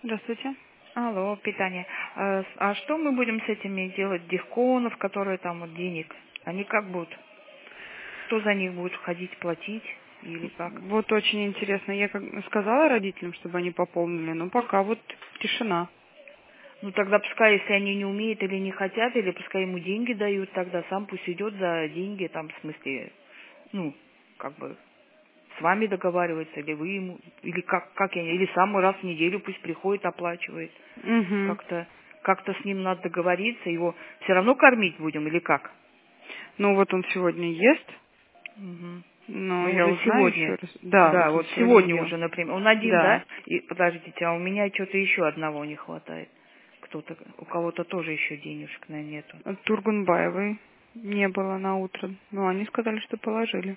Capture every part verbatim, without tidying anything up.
Здравствуйте. Алло, питание. А, с- а что мы будем с этими делать, дихконов, которые там вот денег? Они как будут? Кто за них будет ходить, платить или как? Вот очень интересно. Я как сказала родителям, чтобы они пополнили, но пока вот тишина. Ну тогда пускай, если они не умеют или не хотят, или пускай ему деньги дают, тогда сам пусть идет за деньги, там, в смысле, ну, как бы, с вами договаривается, или вы ему, или как, как я, или сам раз в неделю пусть приходит, оплачивает. Угу. Как-то, как-то с ним надо договориться, его все равно кормить будем, или как? Ну вот он сегодня ест, Мгм. но Ну, я уже узнаю еще сегодня. раз. Да, Да, вот он вот сегодня сегодня ел. уже, например. Он один, да? Да. И подождите, а у меня что-то еще одного не хватает. Кто-то, у кого-то тоже еще денежек, наверное, нету. От Тургунбаевой не было на утро. Но они сказали, что положили.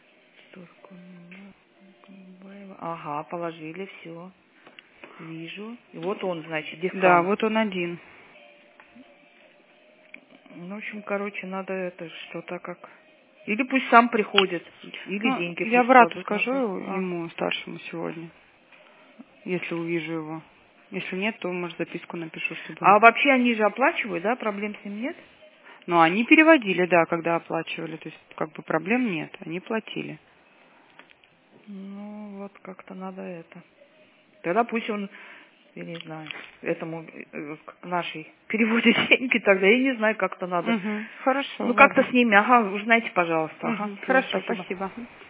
Туркунбаева. Ага, положили, все. Вижу. И вот он, значит, Да, Дихкан. вот он один. Ну, в общем, короче, надо это что-то как... Или пусть сам приходит, или Ну, деньги я пусть брату кладут на скажу пол. А. ему, старшему, сегодня, если увижу его. Если нет, то, может, записку напишу, чтобы он... А вообще они же оплачивают, да? Проблем с ним нет? Ну, они переводили, да, когда оплачивали. То есть, как бы проблем нет. Они платили. Ну, вот как-то надо это. Тогда пусть он, я не знаю, этому э, к нашей переводит деньги, тогда я не знаю, как-то надо. Угу. Хорошо, Ну, как-то ладно. с ними, ага, узнайте, пожалуйста. Ага, Угу. все, Хорошо, спасибо. спасибо.